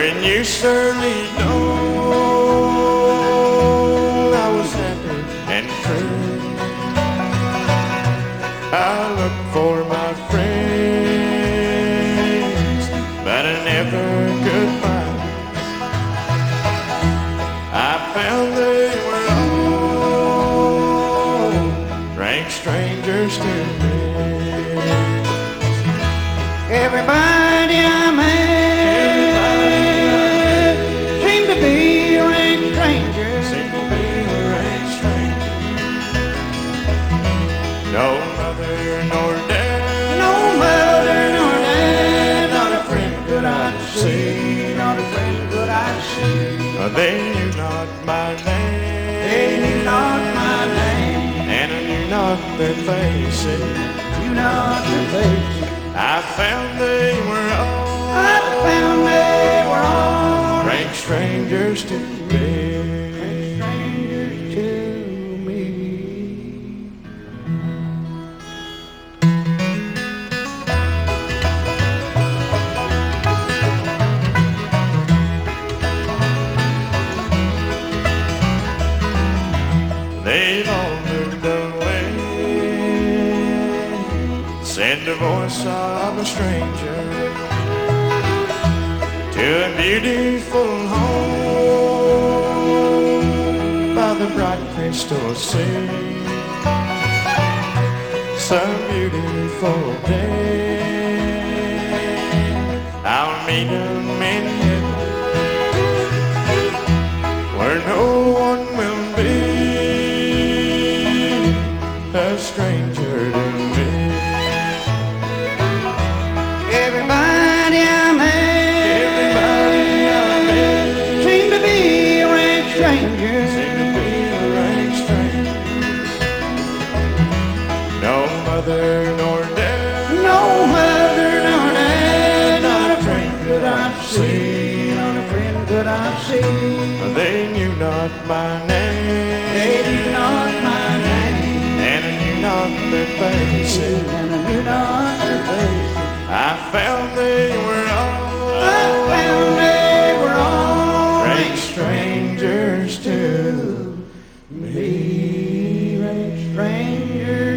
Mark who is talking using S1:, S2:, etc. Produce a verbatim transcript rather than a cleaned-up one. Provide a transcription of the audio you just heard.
S1: when you surely know I was happy and free. I look for my friends, but I never could find. I found they were all rank strangers to me.
S2: Everybody I met seemed to be a rank stranger.
S1: Seemed to be a rank stranger. No mother nor dad,
S2: No mother nor dad, not a friend could I see, not a friend could I see.
S1: they knew not my name.
S2: They knew not my name,
S1: And I knew not their faces.
S2: knew not their faces.
S1: I found they were all
S2: I found they were all
S1: rank strangers to me.
S2: strangers to me.
S1: They've all moved away, send the voice of a stranger to a beautiful home by the bright crystal sea. Some beautiful day I'll meet them in heaven, where no one will be a stranger to me.
S2: Everybody I met,
S1: Everybody I met
S2: seemed to be a rank stranger.
S1: seemed to be a rank stranger. No mother nor dad,
S2: No mother nor dad, not a friend could I see, not a friend could I see.
S1: they knew not my name.
S2: They knew not my name,
S1: And I knew not their faces.
S2: and I knew not their faces.
S1: I found they were all
S2: I found they were all
S1: rank strangers to
S2: me, rank strangers.